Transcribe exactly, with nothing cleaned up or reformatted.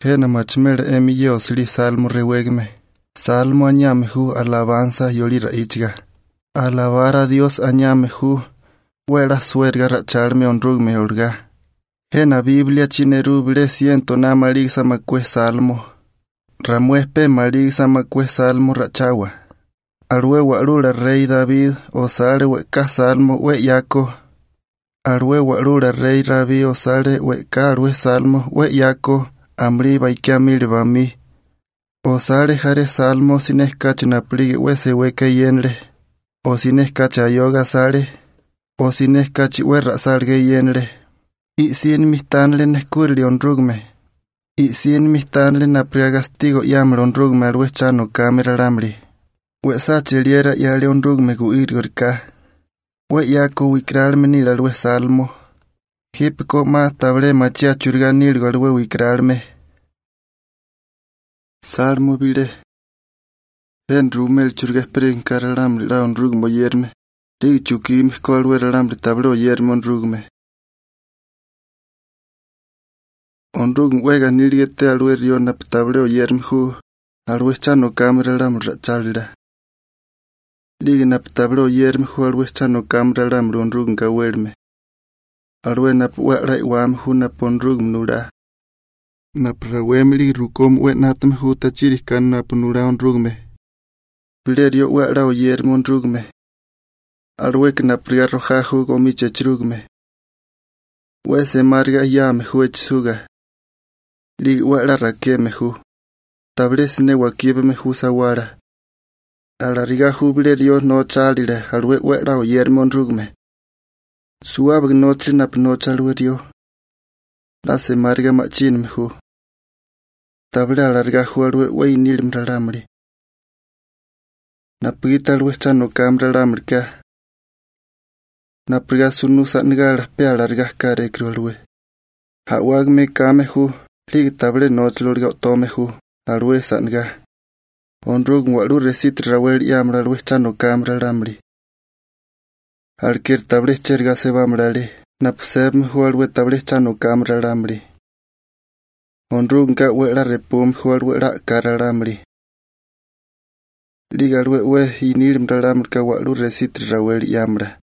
Hena machmere emi yosli salmo rewegme. Salmo añame hu alabanza yoli raichga. Alabar a Dios añame hu. Wera suerga racharme onrugme olga. Hena Biblia chinerubile siento na marigsa makwe salmo. Ramuespe marigsa makwe salmo rachawa. Arwe warura rey David osare weka salmo we yako. Arwe warura rey David osare weka arwe salmo we yako. Amri baikia milbami. Osare jare salmo sineskacha na plige wese weka yenre. O sineskacha yoga sare. O sineskacha werra sarge yenre. I sin mistanle neskurli onrugme. I sin mistanle na priagastigo yamre onrugme arwe chano kamera ramri. We sacheliera yale onrugme gu irgorka. We yako wikralme nil arwe salmo. Hipko ma tabre machia churga nilgo arwe wikralme. Salmo bile. En rumel churga spring karalamri la onrugmo yerme. Lig chukim kolwe ralamri tablo yerme onrugme. Onrugm wega nilgete arwe riona tablo yerme hu. Arwe chano kamera lamri rachalira. Lig nap tablo yerme hu arwe chano kamera lamri onrugm gawerme. Arwe nap wera iwam hu nap onrugm nura. Nap rawemli rukom we natam hu tachirikan nap nura onrugme. Bilerio wera o yerme onrugme. Arwek nap riarroja hu gomiche chrugme. Wese marga yame hu echsuga. Lig wera rakeme hu. Tablesine wakibeme hu sawara. Alariga hu bilerio no chalire arwe wera o yerme onrugme. Suabg notri nap no chalwerio. Lase marga machin me hu. Table alarga hu arwe wey nilim ralamri. Napgita arwe chano kamra lamrika. Napriga sunu satngar pe alarga kare krolwe. Hawag me kame hu. Lig table notlorga tome hu. Arwe satnga. Onrug walu resit rawel yamra arwe chano kamra lamri. Alker table cherga se bamrale. Napsem hu arwe table chano kamra lamri. Onrug nga wera repum hu arwe ra kara lamri. Lig arwe we inilim ralamri ka walu resit rawel yamra.